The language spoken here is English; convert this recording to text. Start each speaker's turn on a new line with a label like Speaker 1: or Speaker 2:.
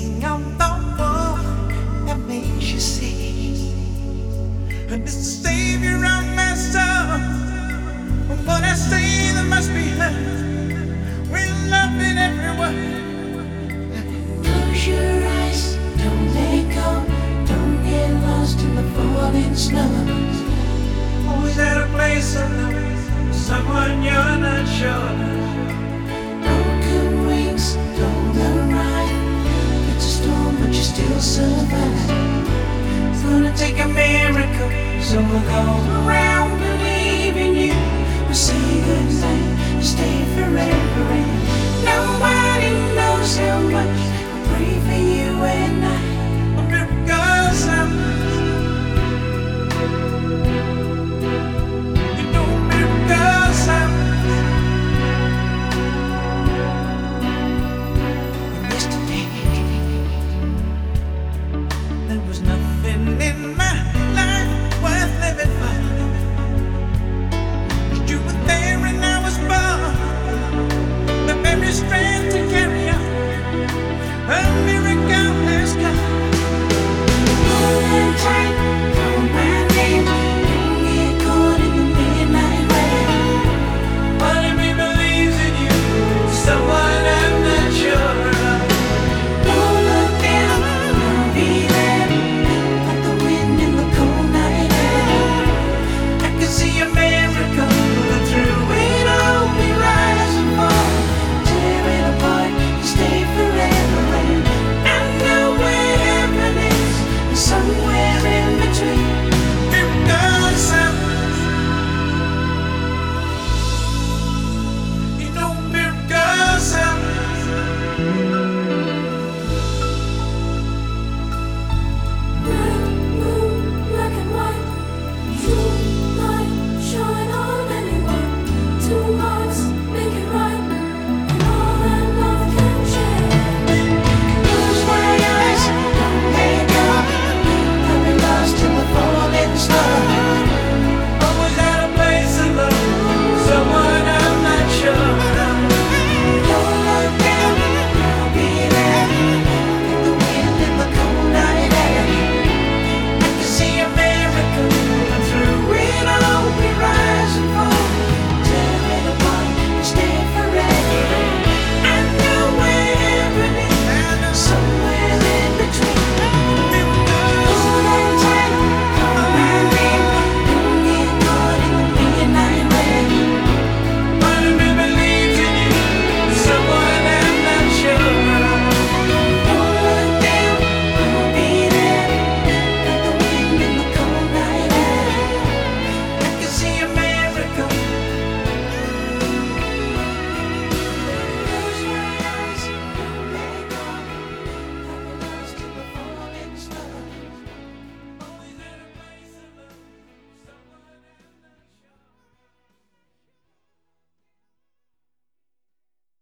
Speaker 1: thing I'm thoughtful that makes you see. And it's the Savior I messed up. But I say there must be heaven. We're loving everywhere.
Speaker 2: Close your eyes, don't let go. Don't get lost in the falling snow.
Speaker 1: Always at a place unknown, someone you're not sure.
Speaker 2: Broken wings, don't arrive. It's a storm, but you still survive.
Speaker 1: It's gonna take a miracle, so we'll go around believing you.
Speaker 2: We'll say goodnight and stay forever. And nobody knows how much